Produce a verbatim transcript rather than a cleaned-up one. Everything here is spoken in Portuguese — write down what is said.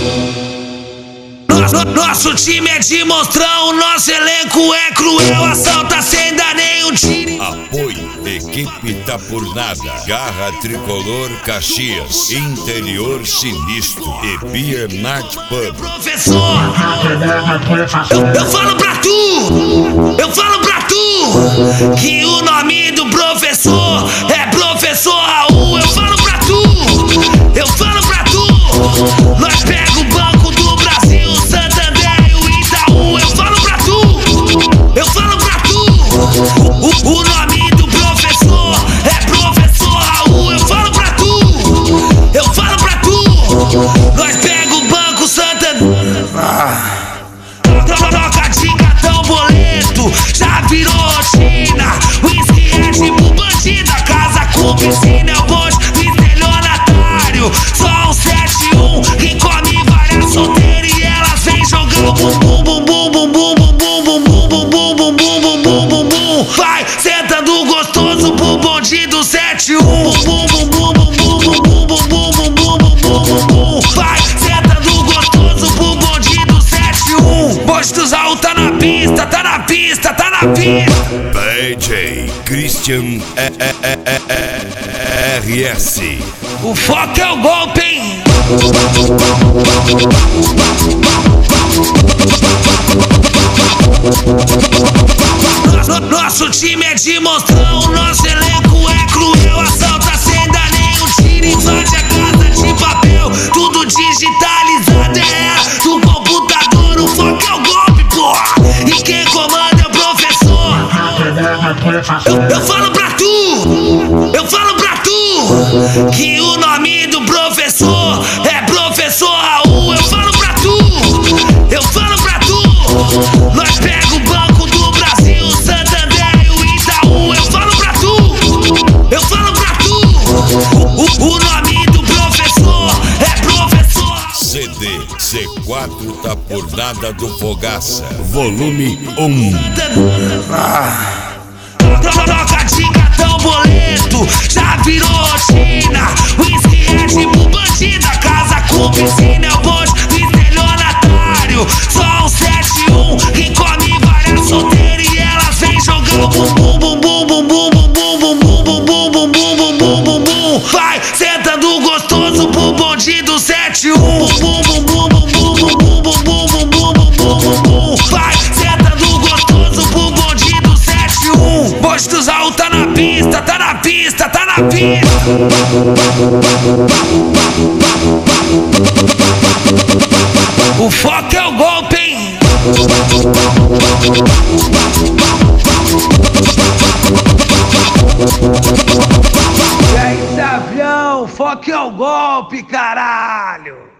Nosso, nosso time é de monstrão, nosso elenco é cruel, assalta sem dar nenhum tiro. Apoio, equipe tá por nada, Garra Tricolor Caxias, Interior Sinistro e Beer Night Pub. Professor, eu, eu falo pra tu, eu falo pra tu, que o nome do professor é Professor Raul. Eu falo pra tu, eu falo pra tu, nós pega o banco do Brasil, Santander e o Itaú. Eu falo pra tu, eu falo pra tu, o, o nome do professor é Professor Raul. Eu falo pra tu, eu falo pra tu, nós pega o banco Santander. Ah. Troca de cartão, boleto, já virou rotina. Whisky é tipo bandida, casa com piscina é o bonde do estelionatário. Só um sete um que come várias solteiras e elas vem jogar o bum bum bum bum bum bum bum bum bum bum bum bum bum bum bum bum. Vai sentando gostoso pro bonde do sete um. Bum bum bum bum bum bum bum bum bum bum bum bum bum. Vai sentando gostoso pro bonde do sete um. Bonde dos Raul tá na pista, tá na pista, tá na pista. D J Christian R S. O foco é o golpe, hein? Nosso, nosso time é de monstrão, nosso elenco é cruel, assalta sem dar nenhum tiro, invade a casa de papel, tudo digitalizado, é do computador. O foco é o golpe, porra, e quem comanda é o professor. Eu, eu falo pra tu, eu falo pra tu, que o nome do professor é Professor Raul. Eu falo pra tu, eu falo pra tu, nós pega o banco do Brasil, Santander e o Itaú. Eu falo pra tu, eu falo pra tu, o, o nome do professor é Professor. C D C quatro tá por nada do Fogaça, volume um. Ah. Troca de cartão, boleto, já virou rotina. Whisky é tipo bandida, casa com piscina é o bonde do estelionatário. Só um sete um que come várias solteiras e elas vem jogar o bum bum bum bum bum bum bum bum bum bum bum bum bum bum bum. Vai sentando gostoso pro bonde do sete um. Bum bum bum bum bum bum bum bum bum bum bum bum. Vai sentando gostoso pro bonde do sete um. Bonde dos Raul tá na pista, tá na pista, tá na pista. O foco é o golpe, hein? E aí, Savião, o foco é o golpe, caralho.